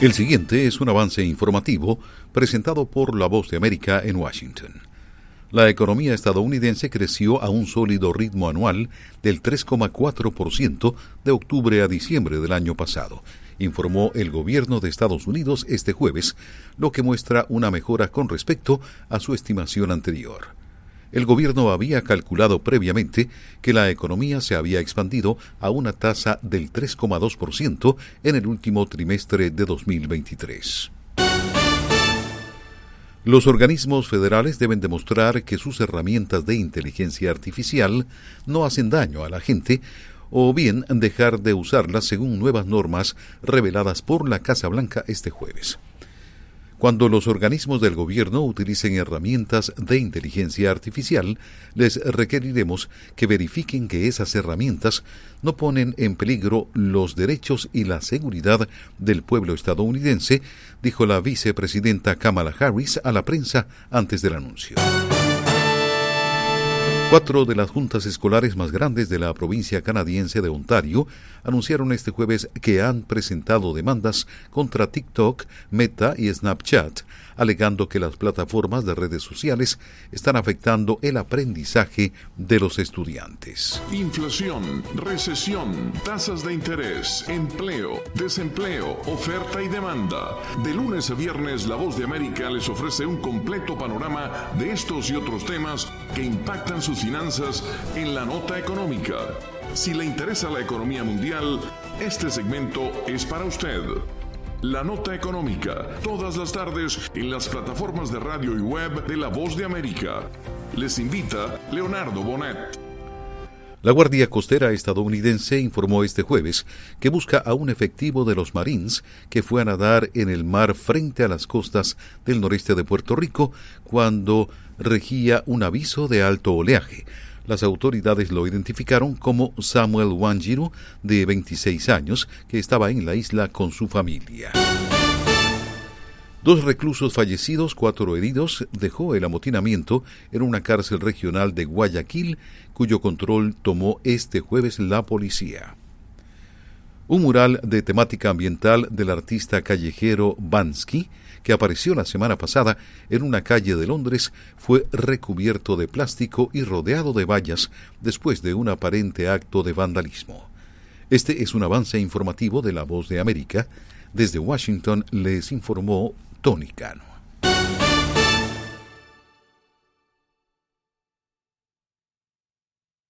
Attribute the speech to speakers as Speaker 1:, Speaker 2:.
Speaker 1: El siguiente es un avance informativo presentado por La Voz de América en Washington. La economía estadounidense creció a un sólido ritmo anual del 3,4% de octubre a diciembre del año pasado, informó el gobierno de Estados Unidos este jueves, lo que muestra una mejora con respecto a su estimación anterior. El gobierno había calculado previamente que la economía se había expandido a una tasa del 3,2% en el último trimestre de 2023. Los organismos federales deben demostrar que sus herramientas de inteligencia artificial no hacen daño a la gente o bien dejar de usarlas según nuevas normas reveladas por la Casa Blanca este jueves. Cuando los organismos del gobierno utilicen herramientas de inteligencia artificial, les requeriremos que verifiquen que esas herramientas no ponen en peligro los derechos y la seguridad del pueblo estadounidense, dijo la vicepresidenta Kamala Harris a la prensa antes del anuncio. 4 de las juntas escolares más grandes de la provincia canadiense de Ontario anunciaron este jueves que han presentado demandas contra TikTok, Meta y Snapchat, alegando que las plataformas de redes sociales están afectando el aprendizaje de los estudiantes.
Speaker 2: Inflación, recesión, tasas de interés, empleo, desempleo, oferta y demanda. De lunes a viernes, La Voz de América les ofrece un completo panorama de estos y otros temas que impactan sus finanzas en la nota económica. Si le interesa la economía mundial, este segmento es para usted. La nota económica, todas las tardes en las plataformas de radio y web de La Voz de América. Les invita Leonardo Bonet.
Speaker 1: La Guardia Costera estadounidense informó este jueves que busca a un efectivo de los Marines que fue a nadar en el mar frente a las costas del noreste de Puerto Rico cuando regía un aviso de alto oleaje. Las autoridades lo identificaron como Samuel Wanjiru, de 26 años, que estaba en la isla con su familia. 2 reclusos fallecidos, 4 heridos, dejó el amotinamiento en una cárcel regional de Guayaquil, cuyo control tomó este jueves la policía. Un mural de temática ambiental del artista callejero Banksy, que apareció la semana pasada en una calle de Londres, fue recubierto de plástico y rodeado de vallas después de un aparente acto de vandalismo. Este es un avance informativo de La Voz de América. Desde Washington les informó Tony Cano.